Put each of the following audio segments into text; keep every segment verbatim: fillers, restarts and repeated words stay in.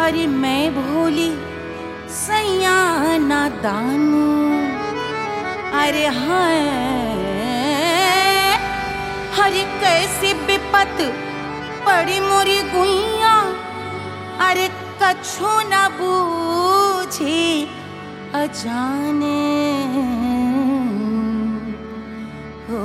अरे मैं भोली सैया नादानू, अरे हाय हरे कैसी विपत पड़ी मोरी गुइया, अरे कछु न बूझी अजाने हो।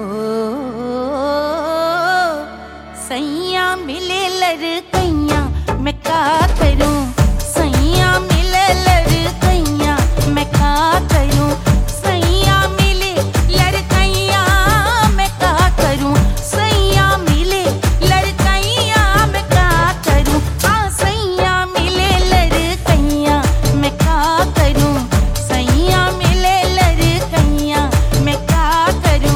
सैया मिले लड़कैया मैं का करूं, सैया मिले लड़कैया मैं का करूं, सैया मिले लड़कैया मैं का करूं, सैया मिले लड़कैया मैं का करूं, हाँ सैया मिले लड़कैया मैं का करूं, सैया मिले लड़कैया मैं का करूं।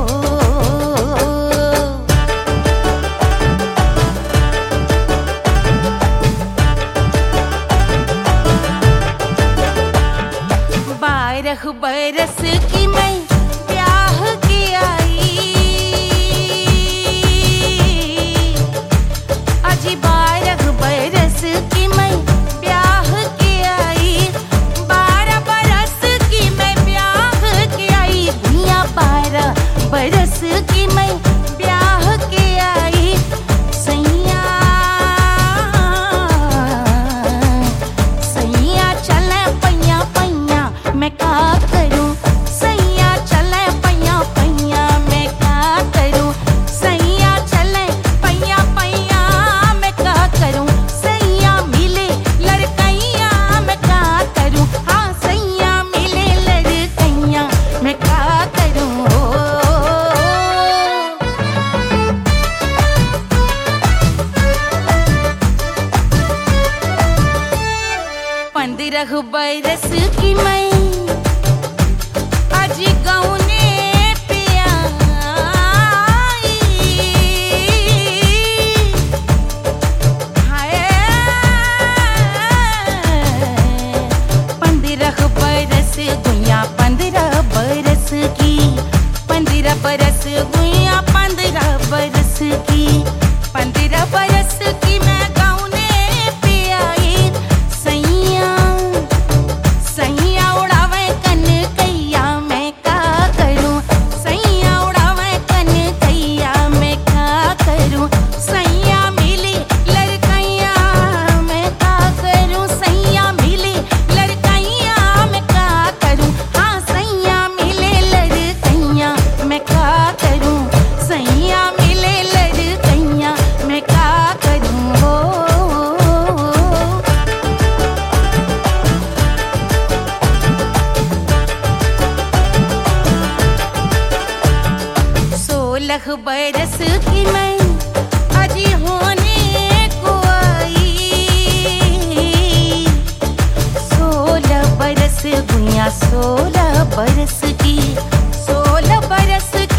बारह बरस की मैं ब्याह की आई, अजी बारह बरस की मैं ब्याह की आई, बारह बरस की मैं ब्याह की आई, भैया बारह बरस की मैं ब्याह की आई, सैया सैया चले पैया पैया मैं का करूं, सैया चले पैया पैया मैं का करूं, सैया चले पैया पैया मैं का करूं, सैया मिले लड़कैया मैं का करूं, हाँ सैया मिले लड़कैया मैं का करूं। पंद्रह बरस की मैं अजी गौने पे आई, हाय पंद्रह बरस गुइया पंद्रह बरस की, पंद्रह बरस गुइया पंद्रह बरस की, पंद्रह बरस की मैं गौने पे आई, सैया सैया उड़ावे कनकैया मैं का करूं, सैया उड़ावे कनकैया मैं का करूं, सैया मिली लड़कैया मैं का करूं, सैया मिली लड़कैया मैं का करूं, हाँ सैया मिले लड़कैया मैं का करूं, सैया मिले लड़कैया मैं का करूं। हो सोलह बरस की मैं अजी होने को आई, सोलह बरस गुइया सोलह बरस की, सोलह बरस